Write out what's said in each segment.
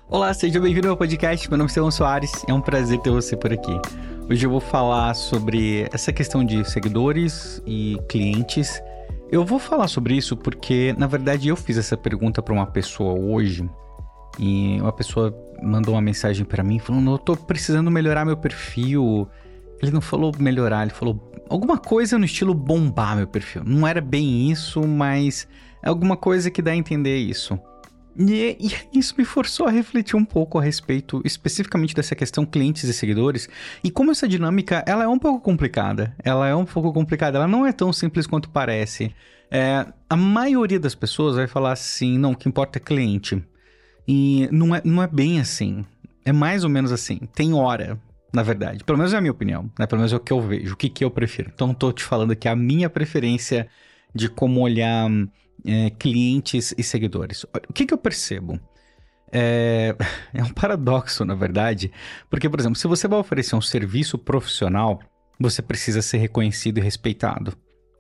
Olá, seja bem-vindo ao meu podcast. Meu nome é Estevão Soares, é um prazer ter você por aqui. Hoje eu vou falar sobre essa questão de seguidores e clientes. Eu vou falar sobre isso porque, na verdade, eu fiz essa pergunta para uma pessoa hoje e uma pessoa mandou uma mensagem para mim falando: eu tô precisando melhorar meu perfil. Ele não falou melhorar, ele falou alguma coisa no estilo bombar meu perfil. Não era bem isso, mas é alguma coisa que dá a entender isso. E isso me forçou a refletir um pouco a respeito especificamente dessa questão clientes e seguidores e como essa dinâmica ela é um pouco complicada. Ela não é tão simples quanto parece. A maioria das pessoas vai falar assim, não, o que importa é cliente. E não é bem assim. É mais ou menos assim. Tem hora, na verdade. Pelo menos é a minha opinião, né? Pelo menos é o que eu vejo, o que eu prefiro. Então tô te falando aqui a minha preferência de como olhar clientes e seguidores. O que eu percebo? É um paradoxo, na verdade, porque, por exemplo, se você vai oferecer um serviço profissional, você precisa ser reconhecido e respeitado.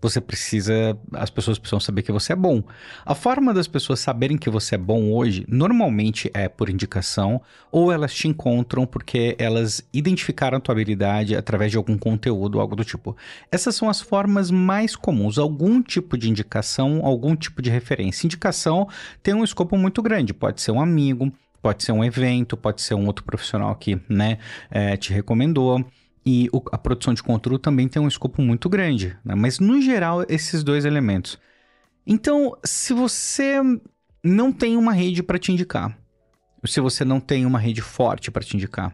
As pessoas precisam saber que você é bom. A forma das pessoas saberem que você é bom hoje, normalmente é por indicação, ou elas te encontram porque elas identificaram a tua habilidade através de algum conteúdo, algo do tipo. Essas são as formas mais comuns, algum tipo de indicação, algum tipo de referência. Indicação tem um escopo muito grande, pode ser um amigo, pode ser um evento, pode ser um outro profissional que, te recomendou. E a produção de conteúdo também tem um escopo muito grande, né? Mas, no geral, esses dois elementos. Então, se você não tem uma rede para te indicar, se você não tem uma rede forte para te indicar,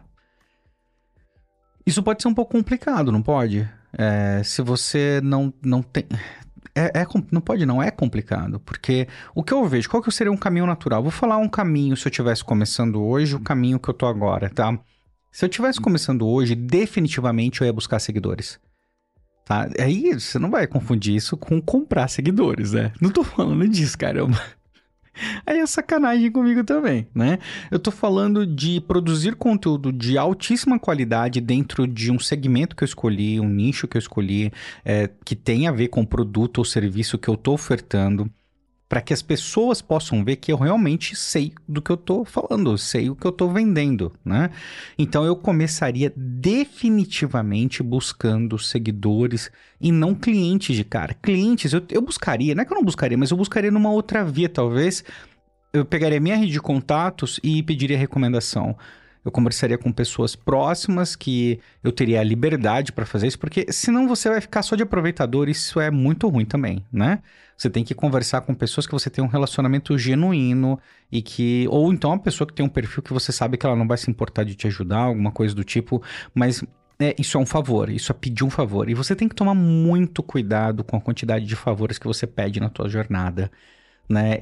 isso pode ser um pouco complicado, não pode? Se você não tem... Não pode não, é complicado, porque o que eu vejo, qual que seria um caminho natural? Vou falar um caminho, se eu estivesse começando hoje, o caminho que eu tô agora, tá? Se eu estivesse começando hoje, definitivamente eu ia buscar seguidores, tá? Aí você não vai confundir isso com comprar seguidores, né? Não tô falando disso, caramba. Aí é sacanagem comigo também, né? Eu tô falando de produzir conteúdo de altíssima qualidade dentro de um segmento que eu escolhi, um nicho que eu escolhi, que tem a ver com o produto ou serviço que eu tô ofertando, para que as pessoas possam ver que eu realmente sei do que eu tô falando, sei o que eu tô vendendo, né? Então eu começaria definitivamente buscando seguidores e não clientes de cara. Clientes eu buscaria, não é que eu não buscaria, mas eu buscaria numa outra via, talvez. Eu pegaria minha rede de contatos e pediria recomendação. Eu conversaria com pessoas próximas que eu teria a liberdade para fazer isso, porque senão você vai ficar só de aproveitador, isso é muito ruim também, né? Você tem que conversar com pessoas que você tem um relacionamento genuíno e que... Ou então uma pessoa que tem um perfil que você sabe que ela não vai se importar de te ajudar, alguma coisa do tipo, mas... isso é um favor, isso é pedir um favor. E você tem que tomar muito cuidado com a quantidade de favores que você pede na tua jornada, né?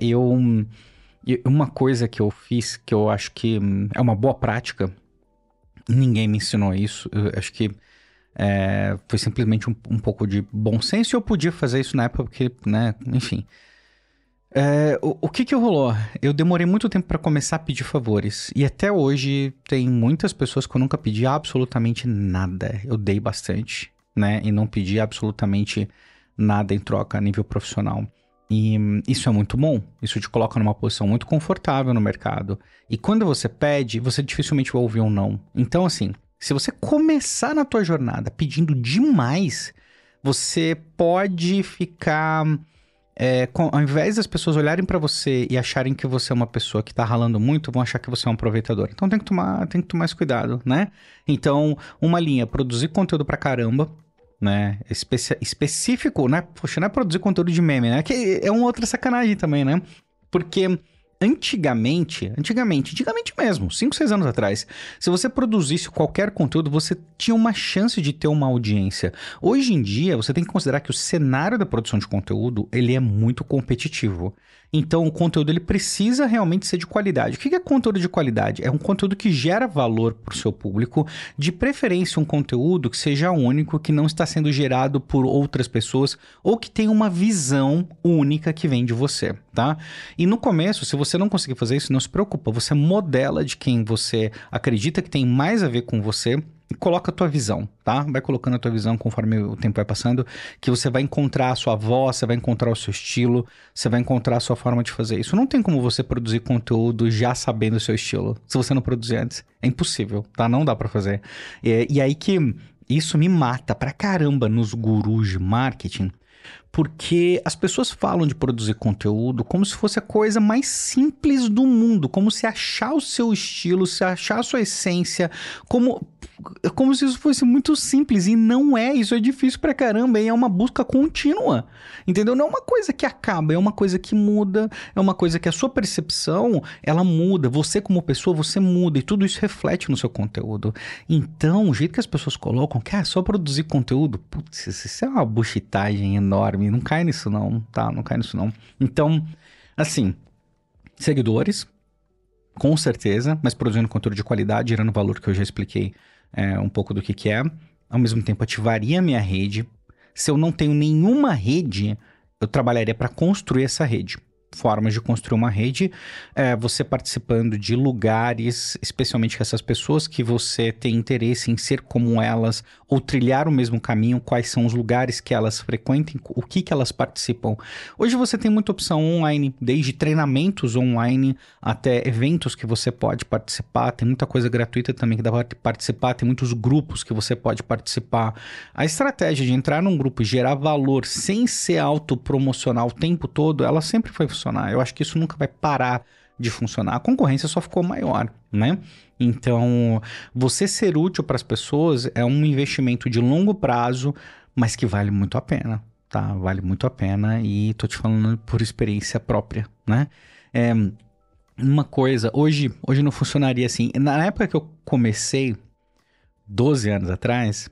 Uma coisa que eu fiz, que eu acho que é uma boa prática, ninguém me ensinou isso, eu acho que foi simplesmente um pouco de bom senso e eu podia fazer isso na época porque, né, enfim. O que rolou? Eu demorei muito tempo para começar a pedir favores e até hoje tem muitas pessoas que eu nunca pedi absolutamente nada. Eu dei bastante, né, e não pedi absolutamente nada em troca a nível profissional. E isso é muito bom, isso te coloca numa posição muito confortável no mercado. E quando você pede, você dificilmente vai ouvir um não. Então, assim, se você começar na tua jornada pedindo demais, você pode ficar... ao invés das pessoas olharem pra você e acharem que você é uma pessoa que tá ralando muito, vão achar que você é um aproveitador. Então tem que tomar esse cuidado, né? Então, uma linha, produzir conteúdo pra caramba, né, específico, né, poxa, não é produzir conteúdo de meme, né, que é uma outra sacanagem também, né, porque antigamente mesmo, 5, 6 anos atrás, se você produzisse qualquer conteúdo, você tinha uma chance de ter uma audiência. Hoje em dia, você tem que considerar que o cenário da produção de conteúdo, ele é muito competitivo. Então, o conteúdo ele precisa realmente ser de qualidade. O que é conteúdo de qualidade? É um conteúdo que gera valor para o seu público, de preferência um conteúdo que seja único, que não está sendo gerado por outras pessoas, ou que tenha uma visão única que vem de você, tá? E no começo, se você não conseguir fazer isso, não se preocupa. Você modela de quem você acredita que tem mais a ver com você coloca a tua visão, tá? Vai colocando a tua visão conforme o tempo vai passando, que você vai encontrar a sua voz, você vai encontrar o seu estilo, você vai encontrar a sua forma de fazer isso. Não tem como você produzir conteúdo já sabendo o seu estilo, se você não produzir antes. É impossível, tá? Não dá pra fazer. E aí que isso me mata pra caramba nos gurus de marketing, porque as pessoas falam de produzir conteúdo como se fosse a coisa mais simples do mundo, como se achar o seu estilo, se achar a sua essência, como se isso fosse muito simples, e não é, isso é difícil pra caramba, e é uma busca contínua, entendeu? Não é uma coisa que acaba, é uma coisa que muda, é uma coisa que a sua percepção, ela muda, você como pessoa, você muda, e tudo isso reflete no seu conteúdo. Então, o jeito que as pessoas colocam, que é só produzir conteúdo, putz, isso é uma buchitagem enorme, não cai nisso não, tá? Não cai nisso não. Então, assim, seguidores, com certeza, mas produzindo conteúdo de qualidade, gerando valor, que eu já expliquei um pouco do que é. Ao mesmo tempo, ativaria a minha rede. Se eu não tenho nenhuma rede, eu trabalharia para construir essa rede. Formas de construir uma rede, você participando de lugares, especialmente com essas pessoas que você tem interesse em ser como elas, ou trilhar o mesmo caminho, quais são os lugares que elas frequentam, o que elas participam. Hoje você tem muita opção online, desde treinamentos online até eventos que você pode participar, tem muita coisa gratuita também que dá para participar, tem muitos grupos que você pode participar. A estratégia de entrar num grupo e gerar valor sem ser autopromocional o tempo todo, ela sempre foi funcionar. Eu acho que isso nunca vai parar de funcionar. A concorrência só ficou maior, né? Então, você ser útil para as pessoas é um investimento de longo prazo, mas que vale muito a pena, tá? Vale muito a pena e tô te falando por experiência própria, né? Uma coisa, hoje não funcionaria assim. Na época que eu comecei, 12 anos atrás,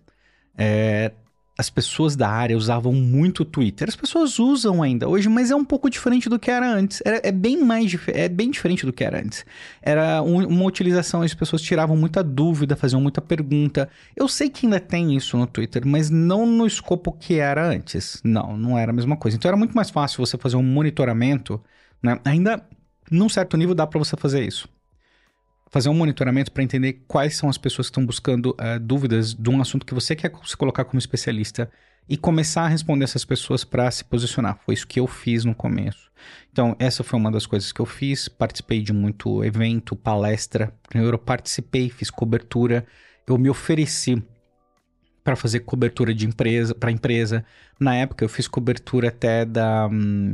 as pessoas da área usavam muito o Twitter. As pessoas usam ainda hoje, mas é um pouco diferente do que era antes. É bem diferente do que era antes. Era uma utilização, as pessoas tiravam muita dúvida, faziam muita pergunta. Eu sei que ainda tem isso no Twitter, mas não no escopo que era antes. Não era a mesma coisa. Então era muito mais fácil você fazer um monitoramento, né? Ainda, num certo nível, dá para você fazer isso. Fazer um monitoramento para entender quais são as pessoas que estão buscando dúvidas de um assunto que você quer se colocar como especialista e começar a responder essas pessoas para se posicionar. Foi isso que eu fiz no começo. Então, essa foi uma das coisas que eu fiz. Participei de muito evento, palestra. Eu participei, fiz cobertura. Eu me ofereci para fazer cobertura de empresa, para empresa. Na época, eu fiz cobertura até da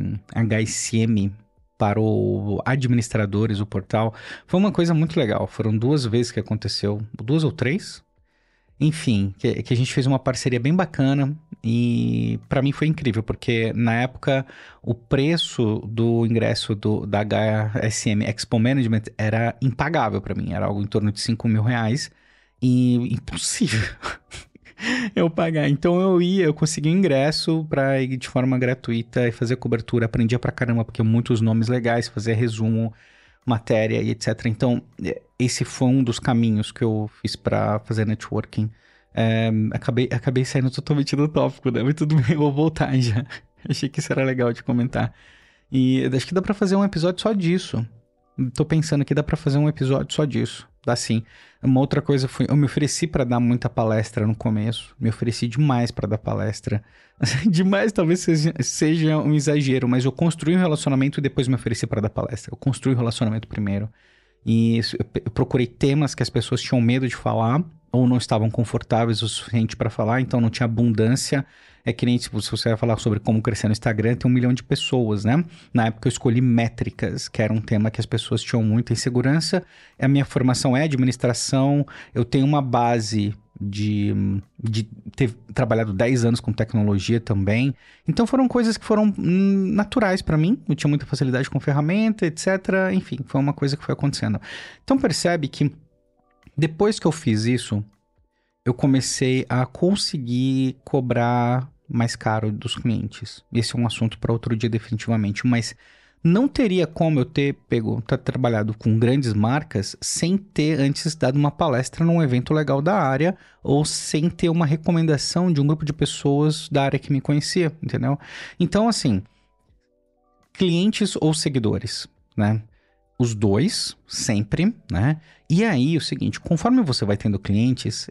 HSM, para os administradores do portal. Foi uma coisa muito legal. Foram 2 vezes que aconteceu. 2 ou 3? Enfim, que a gente fez uma parceria bem bacana e para mim foi incrível, porque na época o preço do ingresso da HSM Expo Management era impagável para mim. Era algo em torno de 5 mil reais e impossível eu pagar. Então eu consegui um ingresso para ir de forma gratuita e fazer cobertura. Aprendia pra caramba, porque muitos nomes legais, fazer resumo, matéria e etc. Então, esse foi um dos caminhos que eu fiz para fazer networking. Acabei saindo totalmente do tópico, né? Mas tudo bem, eu vou voltar já. Achei que isso era legal de comentar. E acho que dá pra fazer um episódio só disso. Tô pensando que dá pra fazer um episódio só disso. Dá sim. Uma outra coisa foi, eu me ofereci pra dar muita palestra no começo. Me ofereci demais pra dar palestra. Demais talvez seja um exagero, mas eu construí um relacionamento e depois me ofereci pra dar palestra. Eu construí o relacionamento primeiro. E eu procurei temas que as pessoas tinham medo de falar ou não estavam confortáveis o suficiente pra falar, então não tinha abundância. É que nem se você vai falar sobre como crescer no Instagram, tem 1 milhão de pessoas, né? Na época eu escolhi métricas, que era um tema que as pessoas tinham muita insegurança. A minha formação é administração, eu tenho uma base de ter trabalhado 10 anos com tecnologia também. Então foram coisas que foram naturais para mim. Eu tinha muita facilidade com ferramenta, etc. Enfim, foi uma coisa que foi acontecendo. Então percebe que depois que eu fiz isso, eu comecei a conseguir cobrar mais caro dos clientes. Esse é um assunto para outro dia definitivamente, mas não teria como eu ter trabalhado com grandes marcas sem ter antes dado uma palestra num evento legal da área ou sem ter uma recomendação de um grupo de pessoas da área que me conhecia, entendeu? Então, assim, clientes ou seguidores, né? Os dois, sempre, né? E aí, o seguinte, conforme você vai tendo clientes,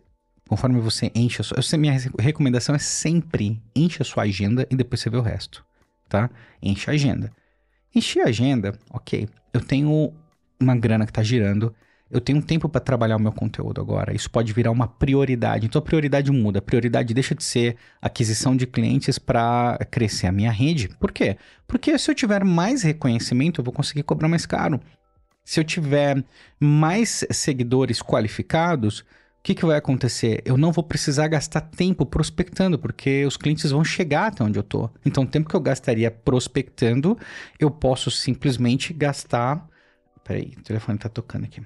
Conforme você enche a sua... Minha recomendação é sempre enche a sua agenda e depois você vê o resto, tá? Enche a agenda. Enchi a agenda, ok. Eu tenho uma grana que tá girando. Eu tenho um tempo para trabalhar o meu conteúdo agora. Isso pode virar uma prioridade. Então a prioridade muda. A prioridade deixa de ser aquisição de clientes para crescer a minha rede. Por quê? Porque se eu tiver mais reconhecimento, eu vou conseguir cobrar mais caro. Se eu tiver mais seguidores qualificados, o que vai acontecer? Eu não vou precisar gastar tempo prospectando, porque os clientes vão chegar até onde eu tô. Então, o tempo que eu gastaria prospectando, eu posso simplesmente gastar... Peraí, o telefone tá tocando aqui.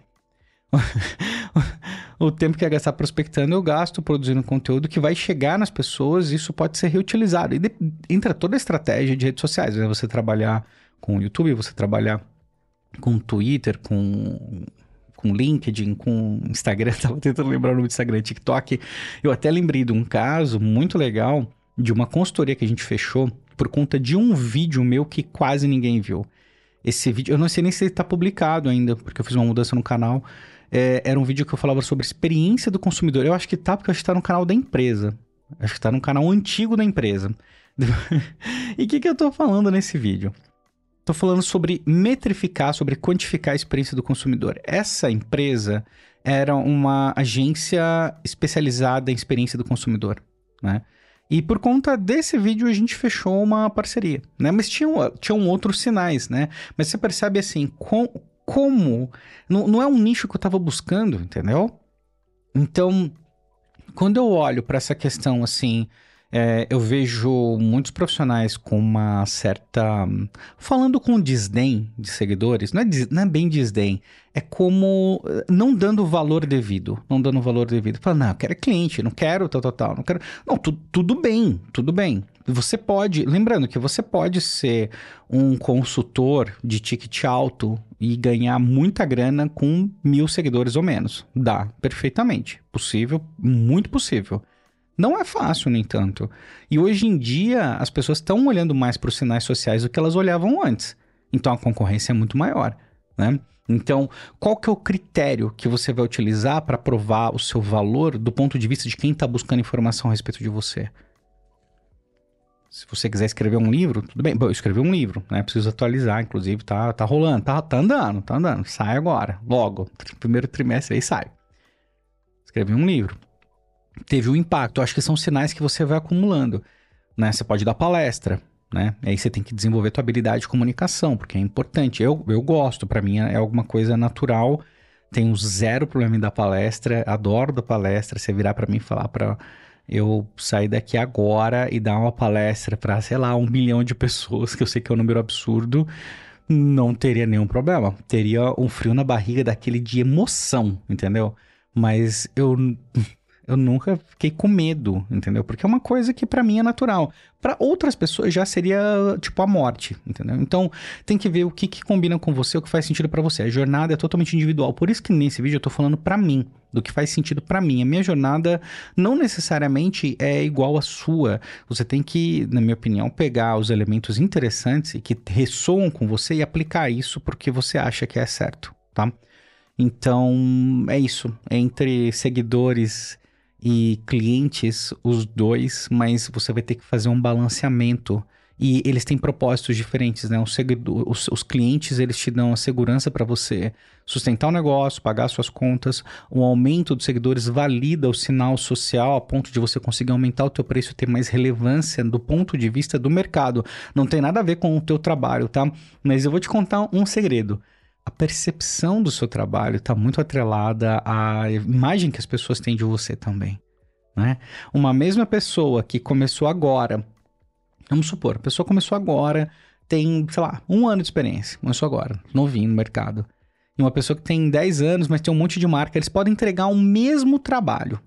O tempo que eu gastar prospectando, eu gasto produzindo conteúdo que vai chegar nas pessoas, e isso pode ser reutilizado. E entra toda a estratégia de redes sociais, né? Você trabalhar com o YouTube, você trabalhar com Twitter, com LinkedIn, com Instagram. Tava tentando lembrar o nome do Instagram, TikTok. Eu até lembrei de um caso muito legal de uma consultoria que a gente fechou por conta de um vídeo meu que quase ninguém viu. Esse vídeo, eu não sei nem se ele tá publicado ainda, porque eu fiz uma mudança no canal. Era um vídeo que eu falava sobre experiência do consumidor. Eu acho que tá, porque eu acho que tá no canal da empresa. Acho que tá no canal antigo da empresa. E o que eu tô falando nesse vídeo? Tô falando sobre metrificar, sobre quantificar a experiência do consumidor. Essa empresa era uma agência especializada em experiência do consumidor, né? E por conta desse vídeo a gente fechou uma parceria, né? Mas tinham outros sinais, né? Mas você percebe assim, como... Não é um nicho que eu tava buscando, entendeu? Então, quando eu olho para essa questão assim... eu vejo muitos profissionais com uma certa... Falando com desdém de seguidores, não é bem desdém, é como não dando valor devido. Não dando valor devido. Fala, não, eu quero cliente, não quero tal, não quero... Não, tudo bem. Você pode... Lembrando que você pode ser um consultor de ticket alto e ganhar muita grana com 1.000 seguidores ou menos. Dá, perfeitamente. Possível, muito possível. Não é fácil, no entanto. E hoje em dia, as pessoas estão olhando mais para os sinais sociais do que elas olhavam antes. Então, a concorrência é muito maior, né? Então, qual que é o critério que você vai utilizar para provar o seu valor do ponto de vista de quem está buscando informação a respeito de você? Se você quiser escrever um livro, tudo bem. Bom, eu escrevi um livro, né? Preciso atualizar, inclusive, tá rolando, tá andando. Sai agora, logo. Primeiro trimestre aí sai. Escrevi um livro. Teve um impacto. Eu acho que são sinais que você vai acumulando, né? Você pode dar palestra, né? Aí você tem que desenvolver tua habilidade de comunicação, porque é importante. Eu gosto, para mim é alguma coisa natural. Tenho zero problema em dar palestra, adoro dar palestra. Você virar para mim e falar para eu sair daqui agora e dar uma palestra para, sei lá, 1 milhão de pessoas, que eu sei que é um número absurdo, não teria nenhum problema. Teria um frio na barriga daquele de emoção, entendeu? Mas eu nunca fiquei com medo, entendeu? Porque é uma coisa que pra mim é natural. Pra outras pessoas já seria, tipo, a morte, entendeu? Então, tem que ver o que combina com você, o que faz sentido pra você. A jornada é totalmente individual. Por isso que nesse vídeo eu tô falando pra mim, do que faz sentido pra mim. A minha jornada não necessariamente é igual à sua. Você tem que, na minha opinião, pegar os elementos interessantes e que ressoam com você e aplicar isso porque você acha que é certo, tá? Então, é isso. Entre seguidores e clientes, os dois, mas você vai ter que fazer um balanceamento. E eles têm propósitos diferentes, né? Os clientes, eles te dão a segurança para você sustentar o negócio, pagar suas contas. O aumento dos seguidores valida o sinal social a ponto de você conseguir aumentar o teu preço e ter mais relevância do ponto de vista do mercado. Não tem nada a ver com o teu trabalho, tá? Mas eu vou te contar um segredo. A percepção do seu trabalho está muito atrelada à imagem que as pessoas têm de você também, né? Uma mesma pessoa que começou agora, vamos supor, a pessoa começou agora, tem, sei lá, 1 ano de experiência, começou agora, novinho no mercado. E uma pessoa que tem 10 anos, mas tem um monte de marca, eles podem entregar o mesmo trabalho.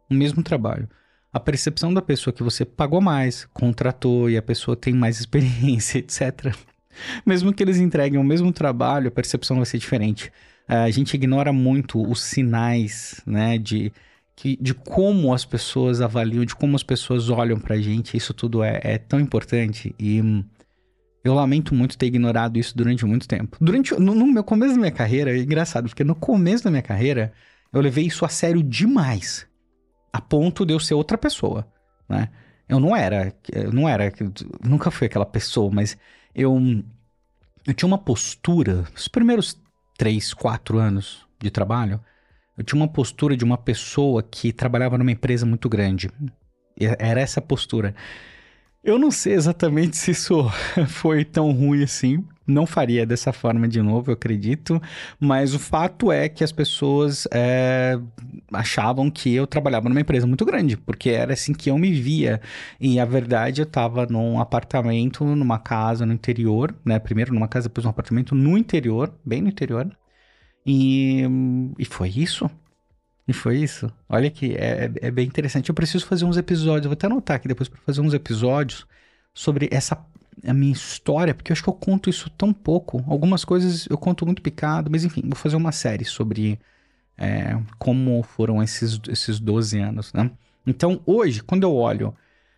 A percepção da pessoa que você pagou mais, contratou e a pessoa tem mais experiência, etc., mesmo que eles entreguem o mesmo trabalho, a percepção vai ser diferente. A gente ignora muito os sinais, né, de como as pessoas avaliam, de como as pessoas olham pra gente. Isso tudo é tão importante e eu lamento muito ter ignorado isso durante muito tempo. No meu começo da minha carreira, é engraçado, porque no começo da minha carreira, eu levei isso a sério demais. a ponto de eu ser outra pessoa, né? Eu não era, nunca fui aquela pessoa, mas eu tinha uma postura, os primeiros 3, 4 anos de trabalho, eu tinha uma postura de uma pessoa que trabalhava numa empresa muito grande. Era essa postura. Eu não sei exatamente se isso foi tão ruim assim. Não faria dessa forma de novo, eu acredito. Mas o fato é que as pessoas achavam que eu trabalhava numa empresa muito grande, porque era assim que eu me via. E a verdade, eu estava num apartamento, numa casa no interior, né? Primeiro numa casa, depois num apartamento no interior, bem no interior. E foi isso. E foi isso. Olha que é bem interessante. Eu preciso fazer uns episódios. Eu vou até anotar aqui depois para fazer uns episódios sobre a minha história, porque eu acho que eu conto isso tão pouco. Algumas coisas eu conto muito picado, mas enfim, vou fazer uma série sobre como foram esses 12 anos, né? Então, hoje, quando eu olho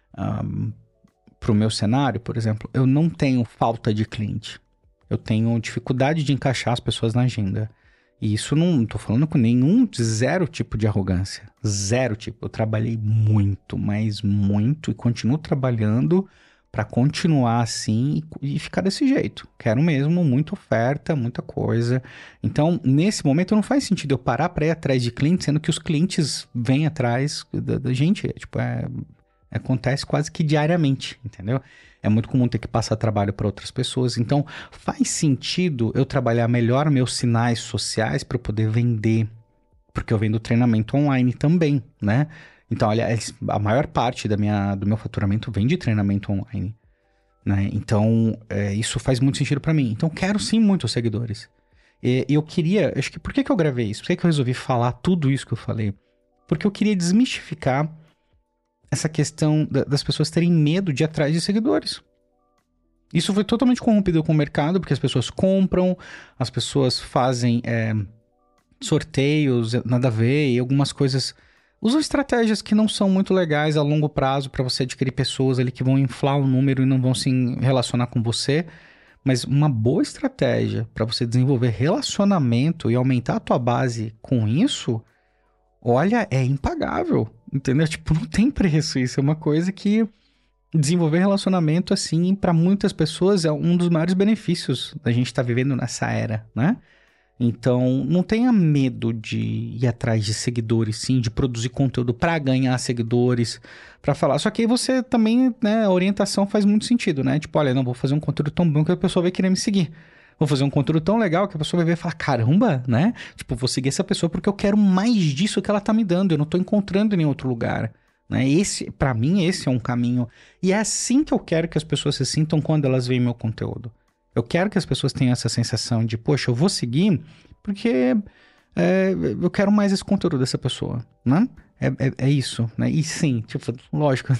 para o meu cenário, por exemplo, eu não tenho falta de cliente. Eu tenho dificuldade de encaixar as pessoas na agenda. E isso não tô falando com zero tipo de arrogância. Zero tipo. Eu trabalhei muito, mas muito, e continuo trabalhando para continuar assim e ficar desse jeito. Quero mesmo muita oferta, muita coisa. Então, nesse momento, não faz sentido eu parar para ir atrás de clientes, sendo que os clientes vêm atrás da gente. Tipo, acontece quase que diariamente, entendeu? É muito comum ter que passar trabalho para outras pessoas. Então, faz sentido eu trabalhar melhor meus sinais sociais para eu poder vender. Porque eu vendo treinamento online também, né? Então, olha, a maior parte do meu faturamento vem de treinamento online, né? Então, isso faz muito sentido para mim. Então, quero sim muitos seguidores. E eu queria... Acho que por que eu gravei isso? Por que eu resolvi falar tudo isso que eu falei? Porque eu queria desmistificar essa questão das pessoas terem medo de ir atrás de seguidores. Isso foi totalmente corrompido com o mercado, porque as pessoas compram, as pessoas fazem sorteios, nada a ver, e algumas coisas... Usam estratégias que não são muito legais a longo prazo para você adquirir pessoas ali que vão inflar o número e não vão se relacionar com você. Mas uma boa estratégia para você desenvolver relacionamento e aumentar a tua base com isso, olha, é impagável. Entendeu? Tipo, não tem preço isso. É uma coisa que desenvolver relacionamento, assim, para muitas pessoas é um dos maiores benefícios da gente estar vivendo nessa era, né? Então, não tenha medo de ir atrás de seguidores, sim, de produzir conteúdo para ganhar seguidores, para falar. Só que aí você também, né, a orientação faz muito sentido, né? Tipo, olha, não vou fazer um conteúdo tão bom que a pessoa vai querer me seguir. Vou fazer um conteúdo tão legal que a pessoa vai ver e falar, caramba, né? Tipo, vou seguir essa pessoa porque eu quero mais disso que ela tá me dando. Eu não tô encontrando em nenhum outro lugar, né? Pra mim, esse é um caminho. E é assim que eu quero que as pessoas se sintam quando elas veem meu conteúdo. Eu quero que as pessoas tenham essa sensação de, poxa, eu vou seguir porque eu quero mais esse conteúdo dessa pessoa, né? É isso, né? E sim, tipo, lógico,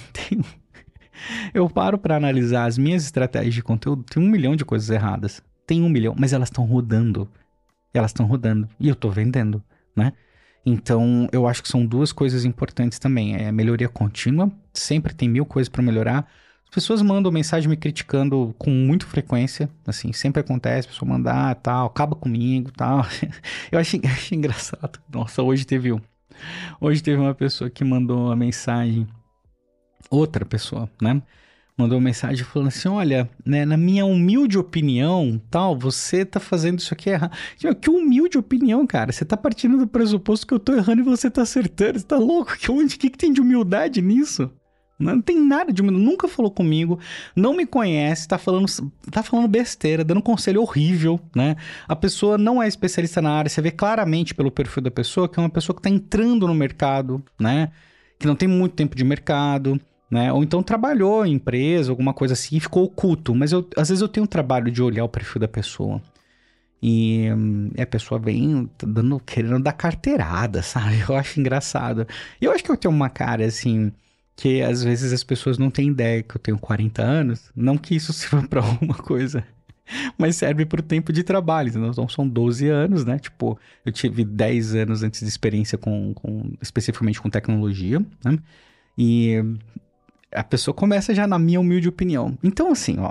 eu paro pra analisar as minhas estratégias de conteúdo, tem 1 milhão de coisas erradas. Tem 1 milhão, mas elas estão rodando. Elas estão rodando. E eu tô vendendo, né? Então, eu acho que são duas coisas importantes também. É melhoria contínua. Sempre tem 1000 coisas pra melhorar. As pessoas mandam mensagem me criticando com muita frequência. Assim, sempre acontece. A pessoa mandar, tal, acaba comigo, tal. Eu achei engraçado. Nossa, hoje teve uma pessoa que mandou uma mensagem. Outra pessoa, né? Mandou uma mensagem falando assim, olha, né, na minha humilde opinião, tal, você tá fazendo isso aqui errado. Que humilde opinião, cara. Você tá partindo do pressuposto que eu tô errando e você tá acertando. Você tá louco? Que tem de humildade nisso? Não tem nada de humildade. Nunca falou comigo, não me conhece, tá falando besteira, dando conselho horrível, né? A pessoa não é especialista na área. Você vê claramente pelo perfil da pessoa que é uma pessoa que tá entrando no mercado, né? Que não tem muito tempo de mercado, né? Ou então trabalhou em empresa, alguma coisa assim, e ficou oculto. Mas às vezes eu tenho um trabalho de olhar o perfil da pessoa. E a pessoa vem querendo dar carteirada, sabe? Eu acho engraçado. E eu acho que eu tenho uma cara, assim, que às vezes as pessoas não têm ideia que eu tenho 40 anos. Não que isso sirva pra alguma coisa, mas serve pro tempo de trabalho. Então são 12 anos, né? Tipo, eu tive 10 anos antes de experiência especificamente com tecnologia, né? E a pessoa começa já na minha humilde opinião. Então, assim, ó,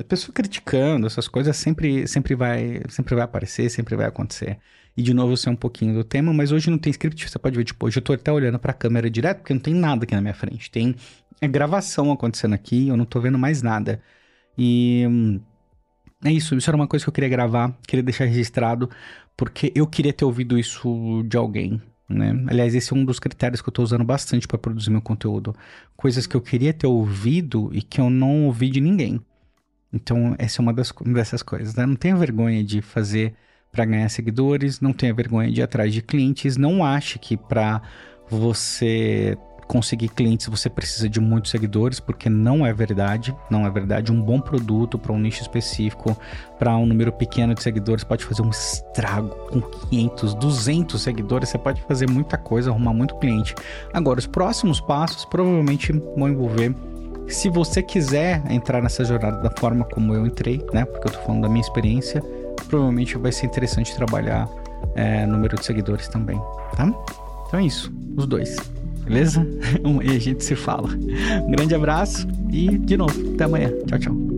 a pessoa criticando essas coisas sempre vai aparecer, sempre vai acontecer. E de novo, eu sei um pouquinho do tema, mas hoje não tem script, você pode ver, tipo, hoje eu tô até olhando pra câmera direto, porque não tem nada aqui na minha frente. Tem a gravação acontecendo aqui, eu não tô vendo mais nada. E é isso era uma coisa que eu queria gravar, queria deixar registrado, porque eu queria ter ouvido isso de alguém, né? Aliás, esse é um dos critérios que eu tô usando bastante pra produzir meu conteúdo. Coisas que eu queria ter ouvido e que eu não ouvi de ninguém. Então, essa é uma dessas coisas, né? Não tenha vergonha de fazer para ganhar seguidores, não tenha vergonha de ir atrás de clientes, não ache que para você conseguir clientes você precisa de muitos seguidores, porque não é verdade, não é verdade. Um bom produto para um nicho específico, para um número pequeno de seguidores pode fazer um estrago. Com 500, 200 seguidores você pode fazer muita coisa, arrumar muito cliente. Agora, os próximos passos provavelmente vão envolver, se você quiser entrar nessa jornada da forma como eu entrei, né? Porque eu tô falando da minha experiência, provavelmente vai ser interessante trabalhar número de seguidores também, tá? Então é isso, os dois, beleza? E a gente se fala. Um grande abraço e, de novo, até amanhã. Tchau, tchau.